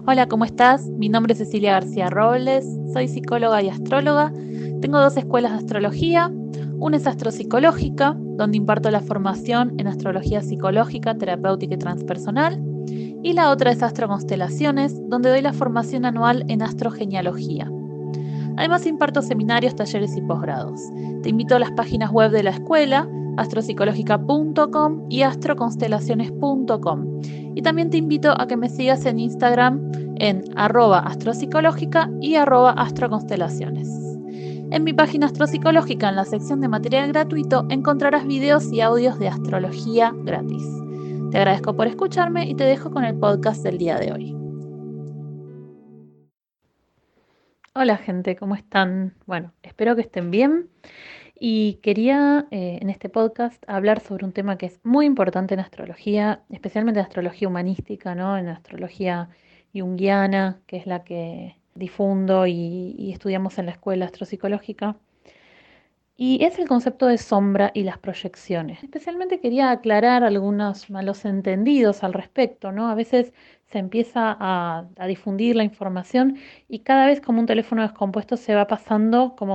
Hola, ¿cómo estás? Mi nombre es Cecilia García Robles, soy psicóloga y astróloga. Tengo dos escuelas de astrología. Una es astropsicológica, donde imparto la formación en astrología psicológica, terapéutica y transpersonal. Y la otra es astroconstelaciones, donde doy la formación anual en astrogenealogía. Además imparto seminarios, talleres y posgrados. Te invito a las páginas web de la escuela, astropsicológica.com y astroconstelaciones.com. Y también te invito a que me sigas en Instagram en @astropsicológica y @astroconstelaciones. En mi página Astropsicológica, en la sección de material gratuito, encontrarás videos y audios de astrología gratis. Te agradezco por escucharme y te dejo con el podcast del día de hoy. Hola gente, ¿cómo están? Bueno, espero que estén bien y quería en este podcast hablar sobre un tema que es muy importante en astrología, especialmente en astrología humanística, ¿no? En astrología junguiana, que es la que difundo y estudiamos en la escuela astropsicológica. Y es el concepto de sombra y las proyecciones. Especialmente quería aclarar algunos malos entendidos al respecto, ¿no? A veces se empieza a difundir la información y cada vez como un teléfono descompuesto se va pasando como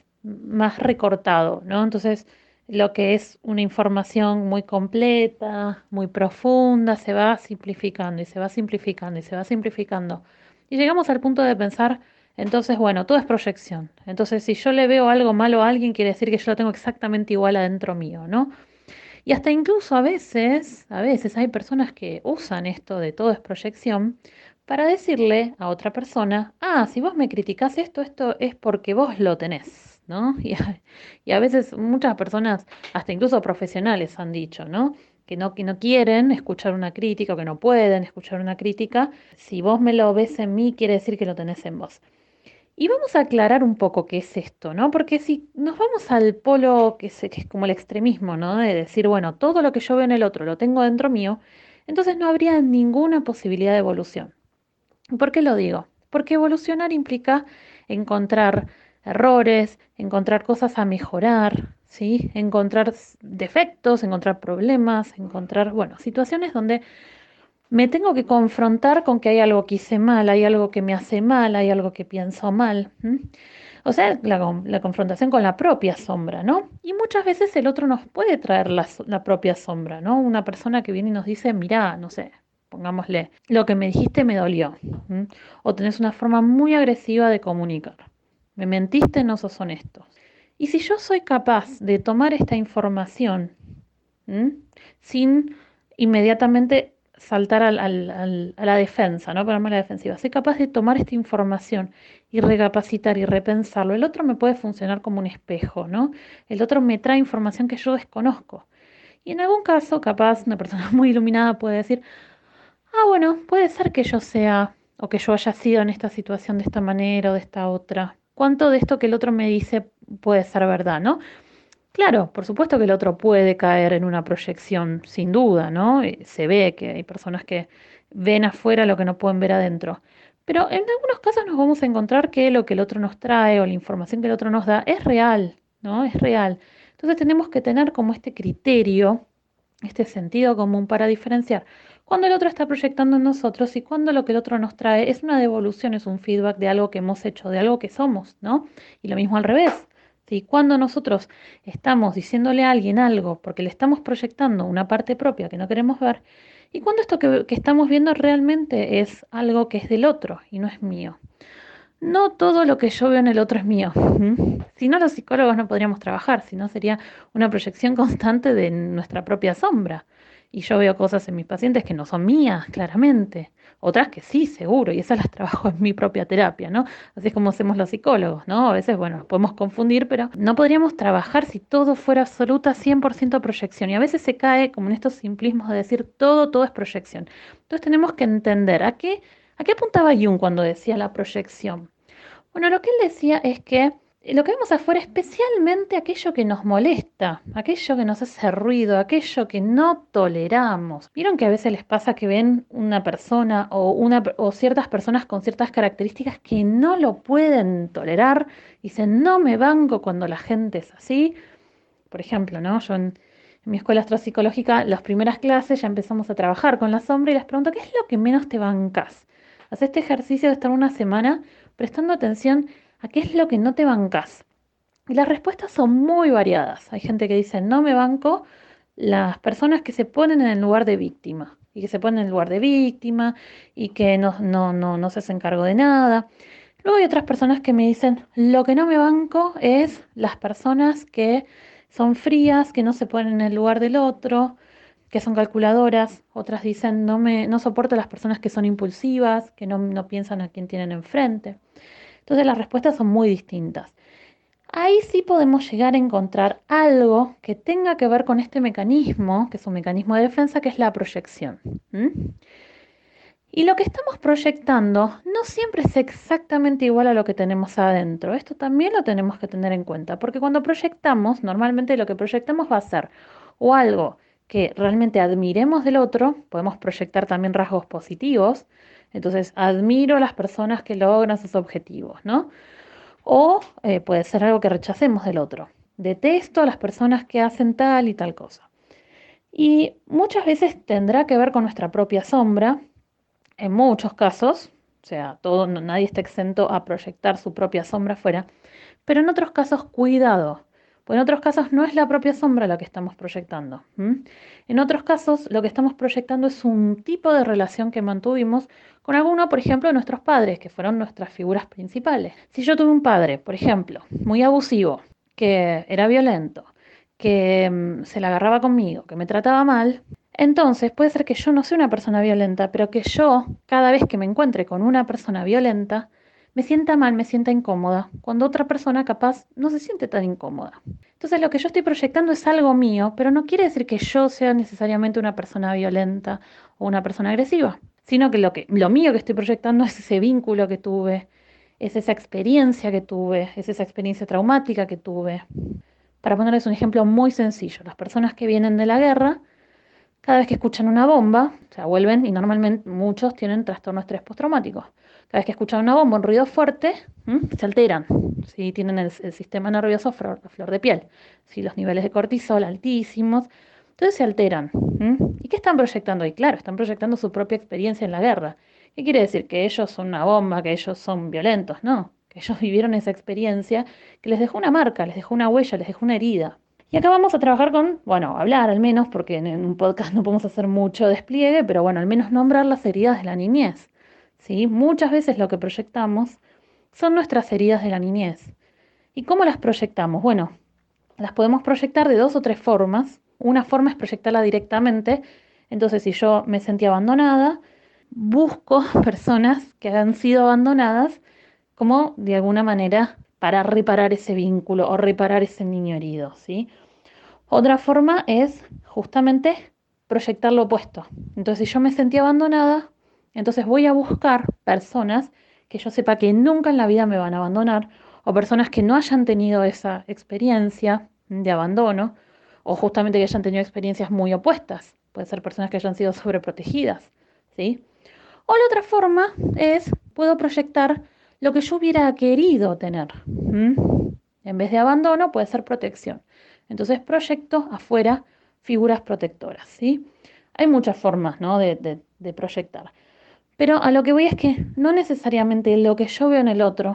más recortado, ¿no? Entonces, lo que es una información muy completa, muy profunda, se va simplificando y se va simplificando y se va simplificando. Y llegamos al punto de pensar entonces, bueno, todo es proyección. Entonces, si yo le veo algo malo a alguien, quiere decir que yo lo tengo exactamente igual adentro mío, ¿no? Y hasta incluso a veces hay personas que usan esto de todo es proyección para decirle a otra persona, si vos me criticás esto es porque vos lo tenés, ¿no? Y a veces muchas personas, hasta incluso profesionales, han dicho, ¿no? Que no quieren escuchar una crítica o que no pueden escuchar una crítica. Si vos me lo ves en mí, quiere decir que lo tenés en vos. Y vamos a aclarar un poco qué es esto, ¿no? Porque si nos vamos al polo que es como el extremismo, ¿no? De decir, bueno, todo lo que yo veo en el otro lo tengo dentro mío, entonces no habría ninguna posibilidad de evolución. ¿Por qué lo digo? Porque evolucionar implica encontrar errores, encontrar cosas a mejorar, ¿sí? Encontrar defectos, encontrar problemas, encontrar, bueno, situaciones donde me tengo que confrontar con que hay algo que hice mal, hay algo que me hace mal, hay algo que pienso mal. ¿M? O sea, la confrontación con la propia sombra, ¿no? Y muchas veces el otro nos puede traer la propia sombra, ¿no? Una persona que viene y nos dice, mirá, no sé, pongámosle, lo que me dijiste me dolió. ¿M? O tenés una forma muy agresiva de comunicar. Me mentiste, no sos honesto. Y si yo soy capaz de tomar esta información, ¿m? Sin inmediatamente saltar a la defensa, ¿no? Ponerme a la defensiva. Soy capaz de tomar esta información y recapacitar y repensarlo. El otro me puede funcionar como un espejo, ¿no? El otro me trae información que yo desconozco. Y en algún caso, capaz, una persona muy iluminada puede decir, bueno, puede ser que yo sea o que yo haya sido en esta situación de esta manera o de esta otra. ¿Cuánto de esto que el otro me dice puede ser verdad, ¿no? Claro, por supuesto que el otro puede caer en una proyección, sin duda, ¿no? Se ve que hay personas que ven afuera lo que no pueden ver adentro. Pero en algunos casos nos vamos a encontrar que lo que el otro nos trae o la información que el otro nos da es real, ¿no? Es real. Entonces tenemos que tener como este criterio, este sentido común para diferenciar cuando el otro está proyectando en nosotros y cuando lo que el otro nos trae es una devolución, es un feedback de algo que hemos hecho, de algo que somos, ¿no? Y lo mismo al revés. ¿Sí? Cuando nosotros estamos diciéndole a alguien algo porque le estamos proyectando una parte propia que no queremos ver, y cuando esto que estamos viendo realmente es algo que es del otro y no es mío. No todo lo que yo veo en el otro es mío. ¿Mm? Si no, los psicólogos no podríamos trabajar, si no sería una proyección constante de nuestra propia sombra. Y yo veo cosas en mis pacientes que no son mías, claramente. Otras que sí, seguro, y esas las trabajo en mi propia terapia, ¿no? Así es como hacemos los psicólogos, ¿no? A veces, bueno, nos podemos confundir, pero no podríamos trabajar si todo fuera absoluta 100% proyección. Y a veces se cae como en estos simplismos de decir todo es proyección. Entonces tenemos que entender a qué apuntaba Jung cuando decía la proyección. Bueno, lo que él decía es que lo que vemos afuera, especialmente aquello que nos molesta, aquello que nos hace ruido, aquello que no toleramos. ¿Vieron que a veces les pasa que ven una persona o ciertas personas con ciertas características que no lo pueden tolerar? Dicen, no me banco cuando la gente es así. Por ejemplo, ¿no? Yo en mi escuela astropsicológica, las primeras clases ya empezamos a trabajar con la sombra y les pregunto, ¿qué es lo que menos te bancas? Haz este ejercicio de estar una semana prestando atención a qué es lo que no te bancás. Y las respuestas son muy variadas. Hay gente que dice, no me banco las personas que se ponen en el lugar de víctima y que se ponen en el lugar de víctima y que no se hacen cargo de nada. Luego hay otras personas que me dicen, lo que no me banco es las personas que son frías, que no se ponen en el lugar del otro, que son calculadoras. Otras dicen, no soporto a las personas que son impulsivas, que no piensan a quién tienen enfrente. Entonces las respuestas son muy distintas. Ahí sí podemos llegar a encontrar algo que tenga que ver con este mecanismo, que es un mecanismo de defensa, que es la proyección. Y lo que estamos proyectando no siempre es exactamente igual a lo que tenemos adentro. Esto también lo tenemos que tener en cuenta, porque cuando proyectamos, normalmente lo que proyectamos va a ser o algo que realmente admiremos del otro, podemos proyectar también rasgos positivos, entonces admiro a las personas que logran sus objetivos, ¿no? O puede ser algo que rechacemos del otro. Detesto a las personas que hacen tal y tal cosa. Y muchas veces tendrá que ver con nuestra propia sombra, en muchos casos, o sea, nadie está exento a proyectar su propia sombra afuera, pero en otros casos, cuidado, pues en otros casos no es la propia sombra la que estamos proyectando. En otros casos, lo que estamos proyectando es un tipo de relación que mantuvimos con alguno, por ejemplo, de nuestros padres, que fueron nuestras figuras principales. Si yo tuve un padre, por ejemplo, muy abusivo, que era violento, que se la agarraba conmigo, que me trataba mal, entonces puede ser que yo no sea una persona violenta, pero que yo, cada vez que me encuentre con una persona violenta, me sienta mal, me sienta incómoda, cuando otra persona capaz no se siente tan incómoda. Entonces lo que yo estoy proyectando es algo mío, pero no quiere decir que yo sea necesariamente una persona violenta o una persona agresiva, sino que lo mío que estoy proyectando es ese vínculo que tuve, es esa experiencia que tuve, es esa experiencia traumática que tuve. Para ponerles un ejemplo muy sencillo, las personas que vienen de la guerra, cada vez que escuchan una bomba, se vuelven, y normalmente muchos tienen trastorno de estrés postraumático. Cada vez que escuchan una bomba, un ruido fuerte, se alteran. ¿Sí? Tienen el sistema nervioso a flor de piel. ¿Sí? Los niveles de cortisol altísimos. Entonces se alteran. ¿Y qué están proyectando ahí? Claro, están proyectando su propia experiencia en la guerra. ¿Qué quiere decir? Que ellos son una bomba, que ellos son violentos. No, que ellos vivieron esa experiencia que les dejó una marca, les dejó una huella, les dejó una herida. Y acá vamos a trabajar con, bueno, hablar al menos, porque en un podcast no podemos hacer mucho despliegue, pero bueno, al menos nombrar las heridas de la niñez. ¿Sí? Muchas veces lo que proyectamos son nuestras heridas de la niñez. ¿Y cómo las proyectamos? Bueno, las podemos proyectar de dos o tres formas. Una forma es proyectarla directamente. Entonces, si yo me sentí abandonada, busco personas que han sido abandonadas como de alguna manera para reparar ese vínculo o reparar ese niño herido, ¿sí? Otra forma es justamente proyectar lo opuesto. Entonces, si yo me sentí abandonada, entonces voy a buscar personas que yo sepa que nunca en la vida me van a abandonar, o personas que no hayan tenido esa experiencia de abandono, o justamente que hayan tenido experiencias muy opuestas. Puede ser personas que hayan sido sobreprotegidas, ¿sí? O la otra forma es, puedo proyectar lo que yo hubiera querido tener. En vez de abandono, puede ser protección. Entonces proyecto afuera figuras protectoras, ¿sí? Hay muchas formas, ¿no? de proyectar. Pero a lo que voy es que no necesariamente lo que yo veo en el otro,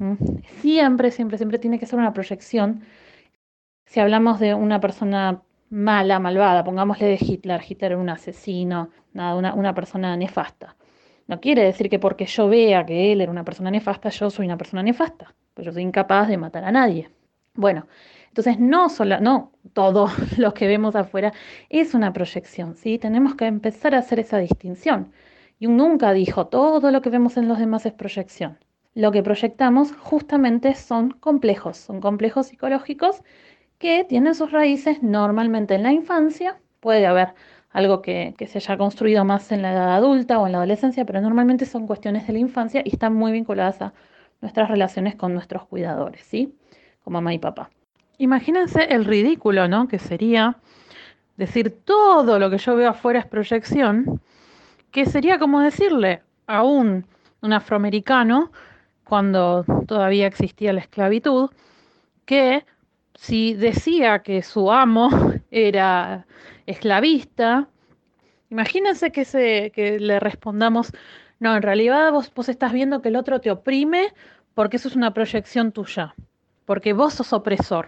siempre tiene que ser una proyección. Si hablamos de una persona mala, malvada, pongámosle de Hitler, Hitler era un asesino, nada, una persona nefasta. No quiere decir que porque yo vea que él era una persona nefasta, yo soy una persona nefasta, pues yo soy incapaz de matar a nadie. Bueno, entonces no todo lo que vemos afuera es una proyección, ¿sí? Tenemos que empezar a hacer esa distinción. Jung nunca dijo todo lo que vemos en los demás es proyección. Lo que proyectamos justamente son complejos psicológicos que tienen sus raíces normalmente en la infancia. Puede haber algo que se haya construido más en la edad adulta o en la adolescencia, pero normalmente son cuestiones de la infancia y están muy vinculadas a nuestras relaciones con nuestros cuidadores, ¿sí? Con mamá y papá. Imagínense el ridículo, ¿no? Que sería decir todo lo que yo veo afuera es proyección, que sería como decirle a un afroamericano, cuando todavía existía la esclavitud, que si decía que su amo era esclavista, imagínense que le respondamos, No, en realidad vos estás viendo que el otro te oprime porque eso es una proyección tuya, porque vos sos opresor.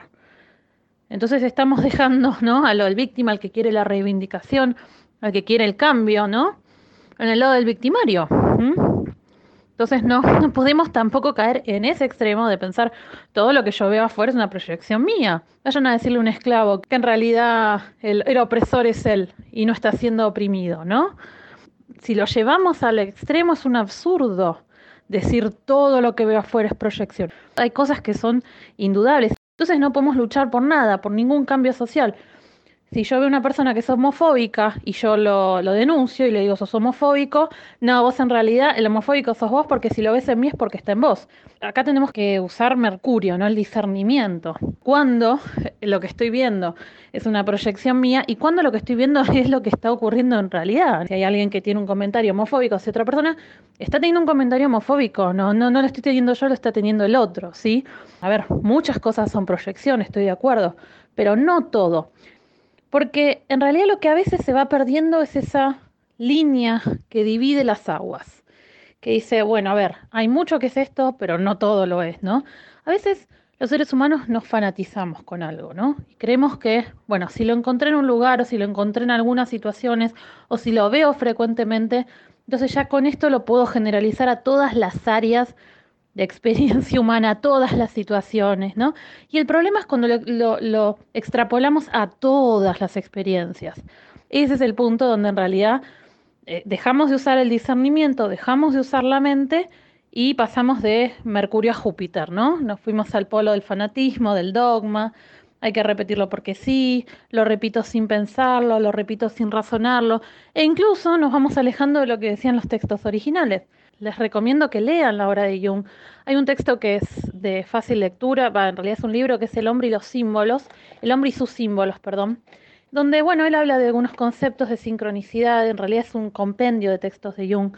Entonces estamos dejando, ¿no? A lo del víctima, al que quiere la reivindicación, al que quiere el cambio, ¿no? En el lado del victimario. ¿Mm? Entonces no podemos tampoco caer en ese extremo de pensar todo lo que yo veo afuera es una proyección mía. Vayan a decirle a un esclavo que en realidad el opresor es él y no está siendo oprimido, ¿no? Si lo llevamos al extremo es un absurdo decir todo lo que veo afuera es proyección. Hay cosas que son indudables. Entonces no podemos luchar por nada, por ningún cambio social. Si yo veo una persona que es homofóbica y yo lo denuncio y le digo sos homofóbico, no, vos en realidad el homofóbico sos vos porque si lo ves en mí es porque está en vos. Acá tenemos que usar Mercurio, ¿no? El discernimiento. Cuando lo que estoy viendo es una proyección mía y cuando lo que estoy viendo es lo que está ocurriendo en realidad. Si hay alguien que tiene un comentario homofóbico hacia otra persona, está teniendo un comentario homofóbico, no lo estoy teniendo yo, lo está teniendo el otro, ¿sí? A ver, muchas cosas son proyección, estoy de acuerdo, pero no todo. Porque en realidad lo que a veces se va perdiendo es esa línea que divide las aguas, que dice, bueno, a ver, hay mucho que es esto, pero no todo lo es, ¿no? A veces los seres humanos nos fanatizamos con algo, ¿no? Y creemos que, bueno, si lo encontré en un lugar o si lo encontré en algunas situaciones o si lo veo frecuentemente, entonces ya con esto lo puedo generalizar a todas las áreas de experiencia humana a todas las situaciones, ¿no? Y el problema es cuando lo extrapolamos a todas las experiencias. Ese es el punto donde en realidad dejamos de usar el discernimiento, dejamos de usar la mente y pasamos de Mercurio a Júpiter, ¿no? Nos fuimos al polo del fanatismo, del dogma. Hay que repetirlo porque sí, lo repito sin pensarlo, lo repito sin razonarlo, e incluso nos vamos alejando de lo que decían los textos originales. Les recomiendo que lean la obra de Jung. Hay un texto que es de fácil lectura, en realidad es un libro que es El hombre y los símbolos, El hombre y sus símbolos, perdón, donde, bueno, él habla de algunos conceptos de sincronicidad, en realidad es un compendio de textos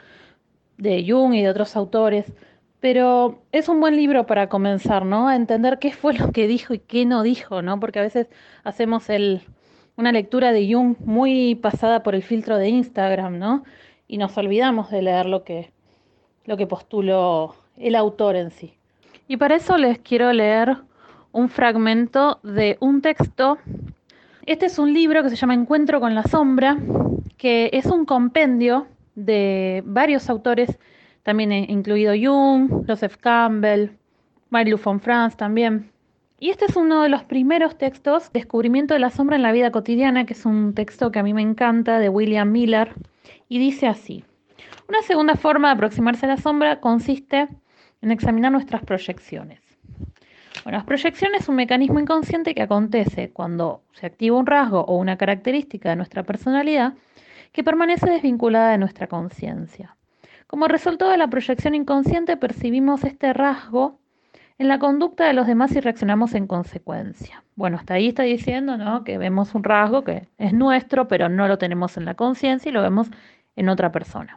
de Jung y de otros autores, pero es un buen libro para comenzar, ¿no? A entender qué fue lo que dijo y qué no dijo, ¿no? Porque a veces hacemos una lectura de Jung muy pasada por el filtro de Instagram, ¿no? Y nos olvidamos de leer lo que postuló el autor en sí. Y para eso les quiero leer un fragmento de un texto. Este es un libro que se llama Encuentro con la sombra, que es un compendio de varios autores, también incluido Jung, Joseph Campbell, Marie-Lou von Franz también. Y este es uno de los primeros textos, Descubrimiento de la sombra en la vida cotidiana, que es un texto que a mí me encanta, de William Miller, y dice así. Una segunda forma de aproximarse a la sombra consiste en examinar nuestras proyecciones. Bueno, las proyecciones es un mecanismo inconsciente que acontece cuando se activa un rasgo o una característica de nuestra personalidad que permanece desvinculada de nuestra conciencia. Como resultado de la proyección inconsciente percibimos este rasgo en la conducta de los demás y reaccionamos en consecuencia. Bueno, hasta ahí está diciendo, ¿no?, que vemos un rasgo que es nuestro, pero no lo tenemos en la conciencia y lo vemos en otra persona.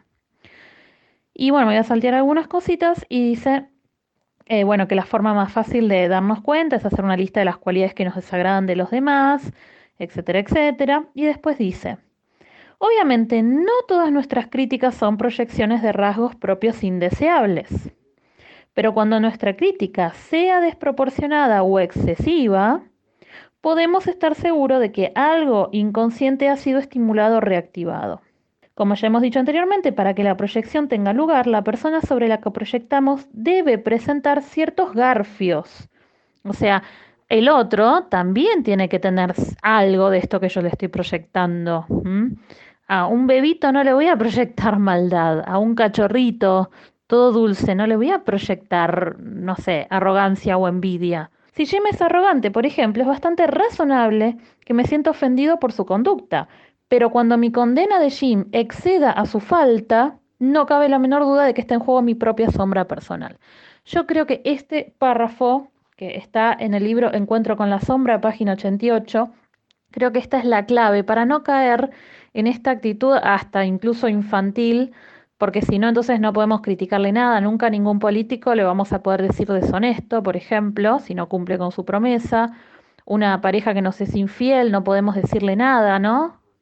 Y bueno, voy a saltear algunas cositas y dice, bueno, que la forma más fácil de darnos cuenta es hacer una lista de las cualidades que nos desagradan de los demás, etcétera, etcétera. Y después dice, obviamente no todas nuestras críticas son proyecciones de rasgos propios indeseables, pero cuando nuestra crítica sea desproporcionada o excesiva, podemos estar seguros de que algo inconsciente ha sido estimulado o reactivado. Como ya hemos dicho anteriormente, para que la proyección tenga lugar, la persona sobre la que proyectamos debe presentar ciertos garfios. O sea, el otro también tiene que tener algo de esto que yo le estoy proyectando. A un bebito no le voy a proyectar maldad, a un cachorrito todo dulce no le voy a proyectar, no sé, arrogancia o envidia. Si Jim es arrogante, por ejemplo, es bastante razonable que me sienta ofendido por su conducta. Pero cuando mi condena de Jim exceda a su falta, no cabe la menor duda de que está en juego mi propia sombra personal. Yo creo que este párrafo, que está en el libro Encuentro con la sombra, página 88, creo que esta es la clave para no caer en esta actitud hasta incluso infantil, porque si no, entonces no podemos criticarle nada. Nunca a ningún político le vamos a poder decir deshonesto, por ejemplo, si no cumple con su promesa. Una pareja que nos es infiel, no podemos decirle nada, ¿no?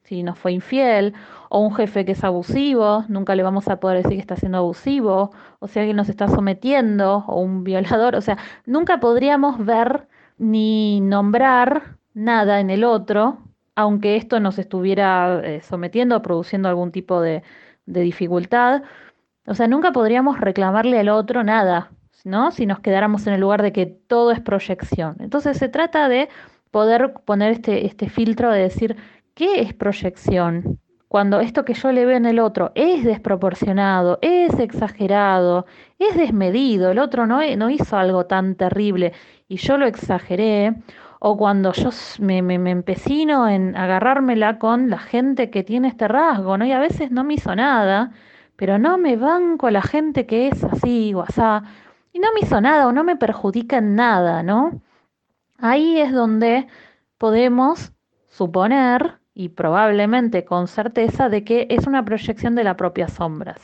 si nos fue infiel, o un jefe que es abusivo, nunca le vamos a poder decir que está siendo abusivo, o si alguien nos está sometiendo, o un violador, o sea, nunca podríamos ver ni nombrar nada en el otro, aunque esto nos estuviera sometiendo o produciendo algún tipo de dificultad. O sea, nunca podríamos reclamarle al otro nada, ¿no? Si nos quedáramos en el lugar de que todo es proyección. Entonces se trata de poder poner este filtro de decir, ¿qué es proyección? Cuando esto que yo le veo en el otro es desproporcionado, es exagerado, es desmedido, el otro no hizo algo tan terrible y yo lo exageré, o cuando yo me empecino en agarrármela con la gente que tiene este rasgo, ¿no? Y a veces no me hizo nada, pero no me banco a la gente que es así o asá, y no me hizo nada o no me perjudica en nada, ¿no? Ahí es donde podemos suponer, y probablemente con certeza, de que es una proyección de la propia sombra.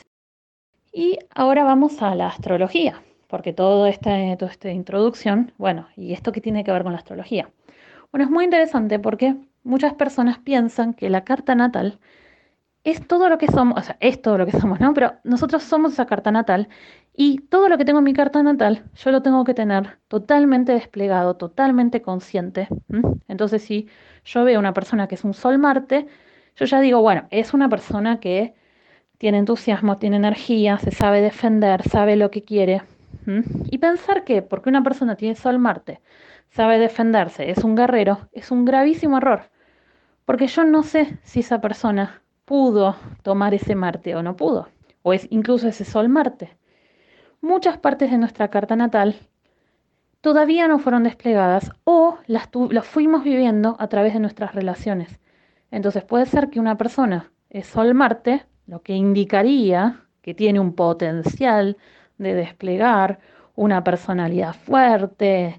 Y ahora vamos a la astrología, porque toda esta introducción, bueno, ¿y esto qué tiene que ver con la astrología? Bueno, es muy interesante porque muchas personas piensan que la carta natal es todo lo que somos, o sea, es todo lo que somos, ¿no? Pero nosotros somos esa carta natal y todo lo que tengo en mi carta natal, yo lo tengo que tener totalmente desplegado, totalmente consciente. ¿M? Entonces, si yo veo una persona que es un Sol Marte, yo ya digo, bueno, es una persona que tiene entusiasmo, tiene energía, se sabe defender, sabe lo que quiere. ¿M? Y pensar que porque una persona tiene Sol Marte, sabe defenderse, es un guerrero, es un gravísimo error. Porque yo no sé si esa persona pudo tomar ese Marte o no pudo, o es incluso ese Sol Marte. Muchas partes de nuestra carta natal todavía no fueron desplegadas o las fuimos viviendo a través de nuestras relaciones. Entonces puede ser que una persona es Sol Marte, lo que indicaría que tiene un potencial de desplegar una personalidad fuerte,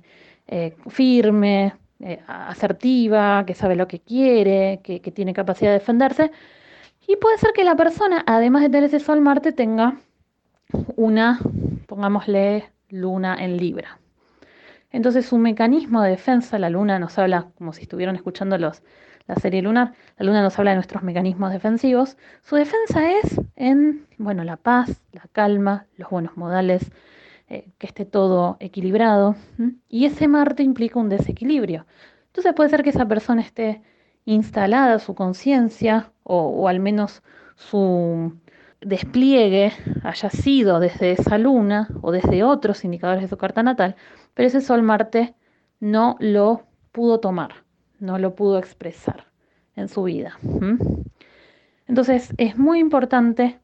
firme, asertiva, que sabe lo que quiere, que tiene capacidad de defenderse. Y puede ser que la persona, además de tener ese Sol Marte, tenga una, pongámosle, luna en Libra. Entonces su mecanismo de defensa, la luna nos habla, como si estuvieran escuchando la serie lunar, la luna nos habla de nuestros mecanismos defensivos. Su defensa es en, bueno, la paz, la calma, los buenos modales, que esté todo equilibrado. ¿M? Y ese Marte implica un desequilibrio. Entonces puede ser que esa persona esté instalada, su conciencia, o al menos su despliegue haya sido desde esa luna o desde otros indicadores de su carta natal, pero ese Sol Marte no lo pudo tomar, no lo pudo expresar en su vida. ¿M? Entonces es muy importante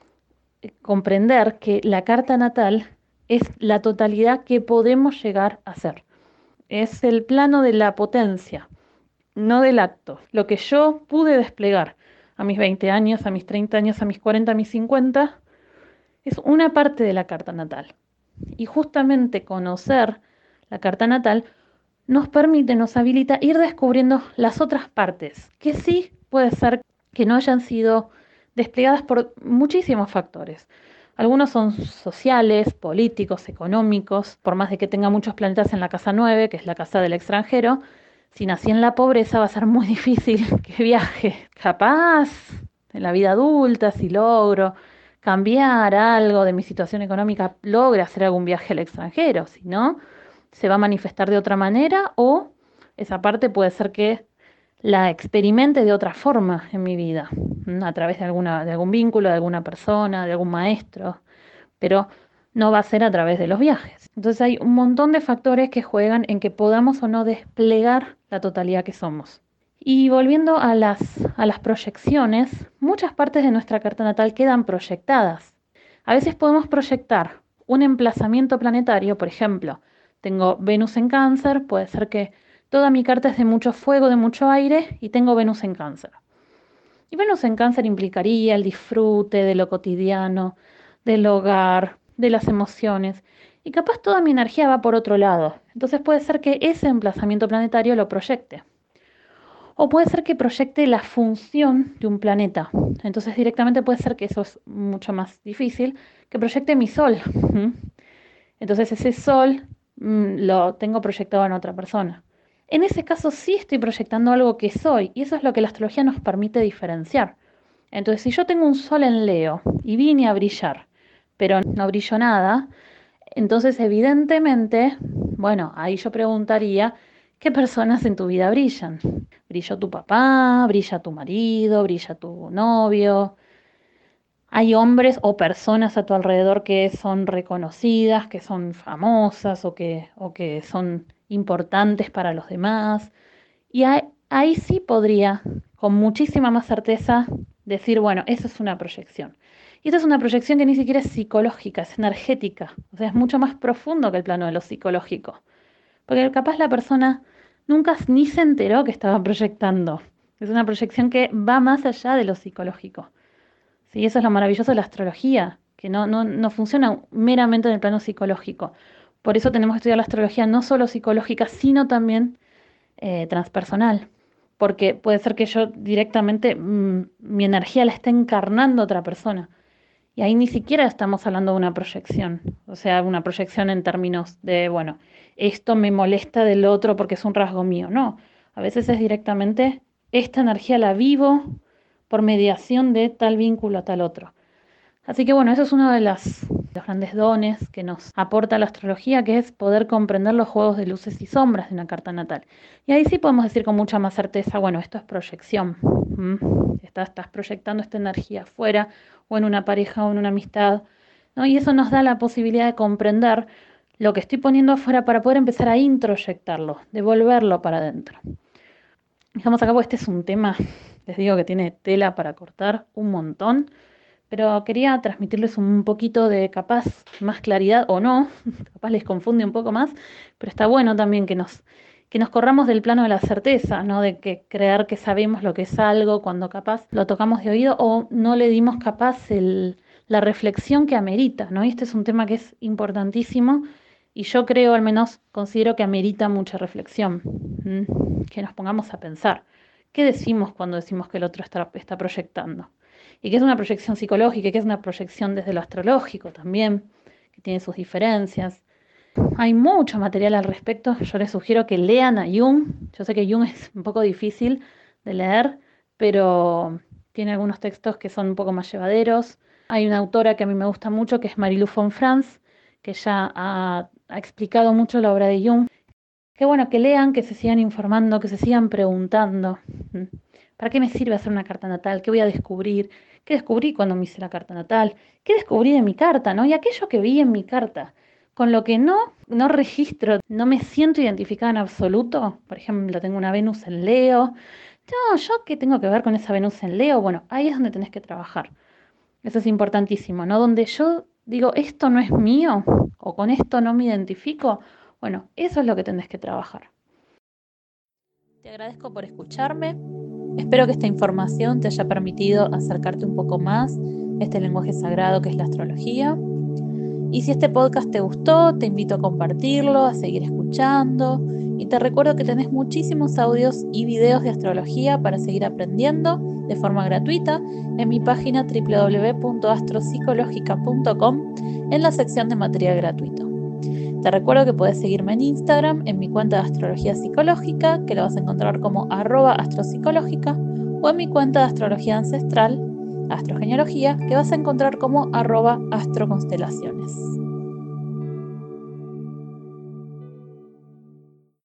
comprender que la carta natal es la totalidad que podemos llegar a ser. Es el plano de la potencia, no del acto. Lo que yo pude desplegar a mis 20 años, a mis 30 años, a mis 40, a mis 50, es una parte de la carta natal. Y justamente conocer la carta natal nos permite, nos habilita ir descubriendo las otras partes, que sí puede ser que no hayan sido desplegadas por muchísimos factores. Algunos son sociales, políticos, económicos, por más de que tenga muchos planetas en la casa 9, que es la casa del extranjero, si nací en la pobreza va a ser muy difícil que viaje. Capaz, en la vida adulta, si logro cambiar algo de mi situación económica, logre hacer algún viaje al extranjero, si no, se va a manifestar de otra manera o esa parte puede ser que la experimente de otra forma en mi vida, a través de algún vínculo, de alguna persona, de algún maestro, pero no va a ser a través de los viajes. Entonces hay un montón de factores que juegan en que podamos o no desplegar la totalidad que somos. Y volviendo a las proyecciones, muchas partes de nuestra carta natal quedan proyectadas. A veces podemos proyectar un emplazamiento planetario, por ejemplo, tengo Venus en Cáncer, puede ser que toda mi carta es de mucho fuego, de mucho aire, y tengo Venus en Cáncer. Y Venus en Cáncer implicaría el disfrute de lo cotidiano, del hogar, de las emociones. Y capaz toda mi energía va por otro lado. Entonces puede ser que ese emplazamiento planetario lo proyecte. O puede ser que proyecte la función de un planeta. Entonces directamente puede ser que eso es mucho más difícil, que proyecte mi Sol. Entonces ese Sol lo tengo proyectado en otra persona. en ese caso sí estoy proyectando algo que soy, y eso es lo que la astrología nos permite diferenciar. Entonces, si yo tengo un sol en Leo y vine a brillar, pero no brillo nada, entonces evidentemente, bueno, ahí yo preguntaría, ¿qué personas en tu vida brillan? ¿Brilló tu papá? ¿Brilla tu marido? ¿Brilla tu novio? ¿Hay hombres o personas a tu alrededor que son reconocidas, que son famosas o que son importantes para los demás? Y ahí sí podría, con muchísima más certeza, decir, bueno, eso es una proyección. Y esta es una proyección que ni siquiera es psicológica, es energética. O sea, es mucho más profundo que el plano de lo psicológico. Porque capaz la persona nunca ni se enteró que estaba proyectando. Es una proyección que va más allá de lo psicológico. Sí, eso es lo maravilloso de la astrología, que no funciona meramente en el plano psicológico. Por eso tenemos que estudiar la astrología no solo psicológica, sino también transpersonal. Porque puede ser que yo directamente mi energía la esté encarnando otra persona. Y ahí ni siquiera estamos hablando de una proyección. O sea, una proyección en términos de, bueno, esto me molesta del otro porque es un rasgo mío. No, a veces es directamente, esta energía la vivo por mediación de tal vínculo a tal otro. Así que bueno, eso es uno de los grandes dones que nos aporta la astrología, que es poder comprender los juegos de luces y sombras de una carta natal. Y ahí sí podemos decir con mucha más certeza, bueno, esto es proyección. Estás proyectando esta energía afuera, o en una pareja, o en una amistad, ¿no? Y eso nos da la posibilidad de comprender lo que estoy poniendo afuera para poder empezar a introyectarlo, devolverlo para adentro. Dejamos acá, este es un tema, les digo que tiene tela para cortar un montón, pero quería transmitirles un poquito de capaz más claridad o no, capaz les confunde un poco más, pero está bueno también que nos corramos del plano de la certeza, ¿no? De que creer que sabemos lo que es algo cuando capaz lo tocamos de oído o no le dimos capaz la reflexión que amerita, ¿no? Y este es un tema que es importantísimo y yo creo, al menos considero que amerita mucha reflexión, que nos pongamos a pensar. ¿Qué decimos cuando decimos que el otro está proyectando? Y que es una proyección psicológica, y que es una proyección desde lo astrológico también, que tiene sus diferencias. Hay mucho material al respecto. Yo les sugiero que lean a Jung. Yo sé que Jung es un poco difícil de leer, pero tiene algunos textos que son un poco más llevaderos. Hay una autora que a mí me gusta mucho, que es Marie-Lou von Franz, que ya ha explicado mucho la obra de Jung. Qué bueno que lean, que se sigan informando, que se sigan preguntando. ¿Para qué me sirve hacer una carta natal? ¿Qué voy a descubrir? ¿Qué descubrí cuando me hice la carta natal? ¿Qué descubrí de mi carta, no? Y aquello que vi en mi carta, con lo que no registro, no me siento identificada en absoluto. Por ejemplo, tengo una Venus en Leo. No, ¿yo qué tengo que ver con esa Venus en Leo? Bueno, ahí es donde tenés que trabajar. Eso es importantísimo, ¿no? Donde yo digo, esto no es mío, o con esto no me identifico, bueno, eso es lo que tenés que trabajar. Te agradezco por escucharme. Espero que esta información te haya permitido acercarte un poco más a este lenguaje sagrado que es la astrología. Y si este podcast te gustó, te invito a compartirlo, a seguir escuchando. Y te recuerdo que tenés muchísimos audios y videos de astrología para seguir aprendiendo de forma gratuita en mi página www.astropsicologica.com en la sección de material gratuito. Te recuerdo que puedes seguirme en Instagram en mi cuenta de astrología psicológica, que la vas a encontrar como @astropsicológica, o en mi cuenta de astrología ancestral, astrogenealogía, que vas a encontrar como @astroconstelaciones.